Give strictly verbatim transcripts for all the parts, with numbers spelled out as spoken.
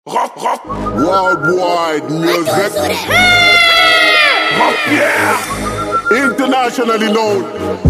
Rock, rock, worldwide music. Rock, yeah. Internationally known.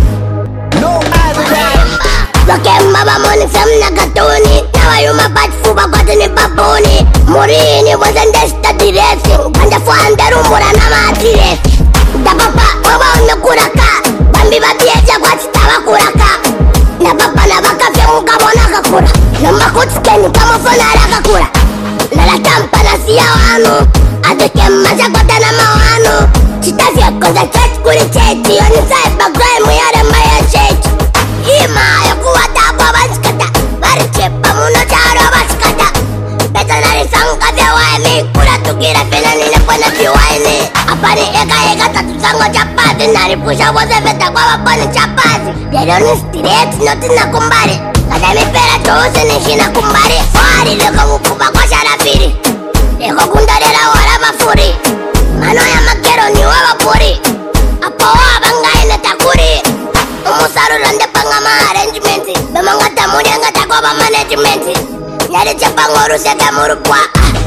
No other than Lokemba bamoni femna katuni Nawa yuma patfuba kwatini papuni Murini wazandesta diresi Kanda fuanda rumbura na matire Da papa waba ume kuraka Bambi babieja kwa titawa kuraka Na papa na baka fya mukabona kakura Namba kutskeni kama fona raka kura Nala tampa na siya wanu Adeke maja kota na mawanu Chita fya koza church kuri cheti Yoni saiba gray muyare maya cheti Ima yokuwa tabo baskata Barichepa muno charo baskata Beta nari sanga vya waimi Kura tukira fina nile pwana viwaini Apani eka eka tatu sango chapati Nari pusha wose veta kwa wapani chapati Deroni stireti noti na kumbari Kada mi pera chose nishina kumbari Fari leko mukuba kwa sharafiri Leko kundarela wala mafuri Mano ya makero ni wawa puri Apo wabangai na takuri Umusaru rande panga ma arrangement Bemanga tamuri anga takoba management Nyari chapangoru seke murupwa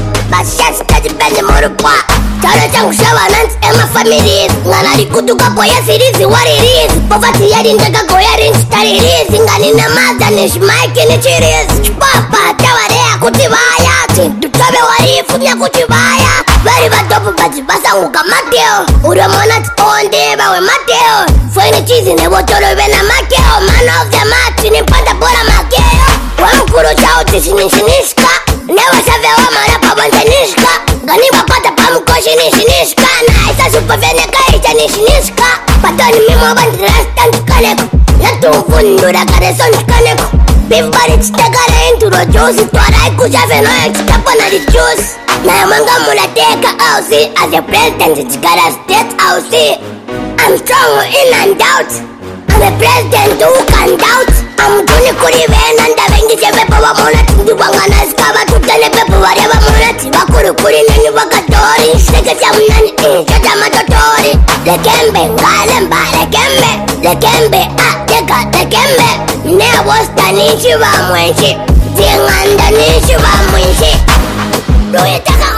Bashas kaji penye murupwa Charo changu shawa nanti ema families Ngana likutuka po ya sirizi waririzi Pofati yari ndeka koya rinchi taririzi Ngani na maza nishi maiki ni chirizi Chupapa tawarea kutibaya Chintu chobe warifu nya kutibaya Bari batopu bachi basangu ka Mateo Ure mona chitonde bawe Mateo Fweni chizi ne botolo bena makeo Man of the match ni panda bora makeo Wamkuru chao tishi nishinishka Newa shave wa marapa bonze nishka Gani wapata pamukoshi nishinishka Na isa supa vene kaita nishinishka Patoni mimo bandi rastan kaneko Natu fundura kare son kaneko Beef bari chitegare inturo juice Tuarai kushave no ya chitapa na di juice Na yamanga mula teka au si As a president chikara state au si I'm strong in and out I'm a president who can doubt I'm juni kuri vena nda vengi chepepa wa mona Tindu wangana skaba tutane pepa wareba mona Tiba kuri kuri nani wakatori Seke cha mnani insha chama totori Lekembe ngalemba lekembe Lekembe ah teka lekembe Ne wosta nishi wa mwenshi Tinganda nishi wa mwenshi Ruye taka